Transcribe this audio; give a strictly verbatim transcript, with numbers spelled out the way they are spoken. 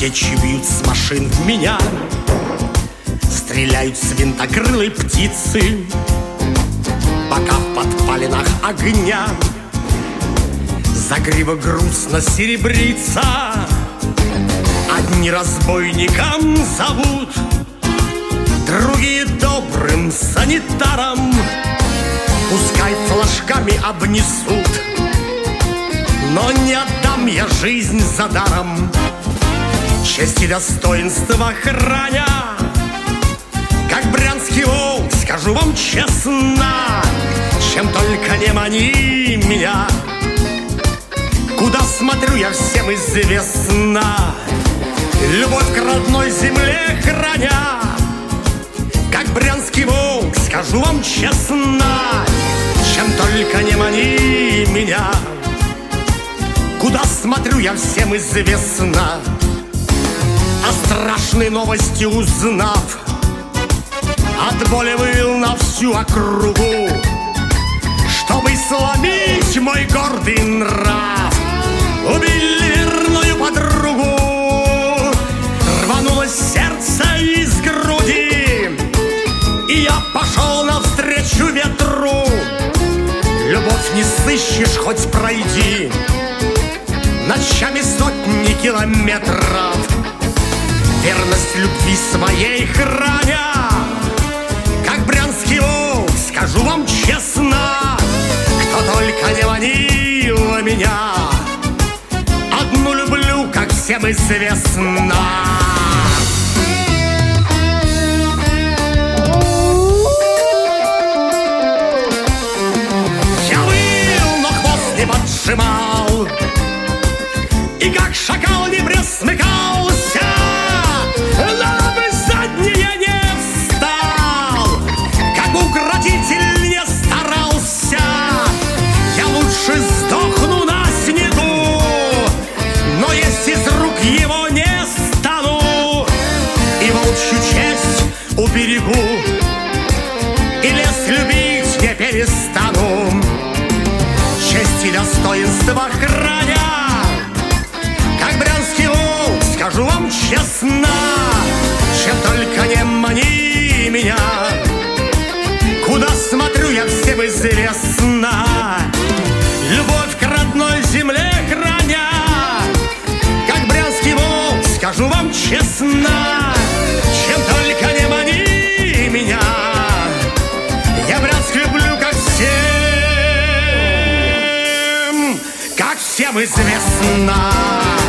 Картечи бьют с машин в меня, стреляют с винтокрылой птицы, пока в подпалинах огня загрива грустно серебрится. Одни разбойникам зовут, другие добрым санитаром. Пускай флажками обнесут, но не отдам я жизнь за даром. Честь и достоинство храня, как брянский волк, скажу вам честно, чем только не мани меня. Куда смотрю, я всем известна, любовь к родной земле храня, как брянский волк, скажу вам честно, чем только не мани меня. Куда смотрю, я всем известна. О страшной новости узнав, от боли выл на всю округу. Чтобы сломить мой гордый нрав, убили верную подругу. Рванулось сердце из груди, и я пошел навстречу ветру. Любовь не сыщешь, хоть пройди ночами сотни километров. Верность любви своей храня, как брянский волк, скажу вам честно, кто только не манил меня, одну люблю, как всем известно. Я выл, но хвост не поджимал, и как шакал не пресмыкался, но бы заднее не встал, как укротитель не старался. Я лучше сдохну на снегу, но есть из рук его не стану, и волчью честь уберегу, и лес любить не перестану. Честь и достоинство храня, как брянский волк, скажу вам честно, чем только не мани меня. Куда смотрю, я всем известна, любовь к родной земле храня, как брянский волк, скажу вам честно, чем только не мани меня. Я Брянск люблю, как всем, как всем известно.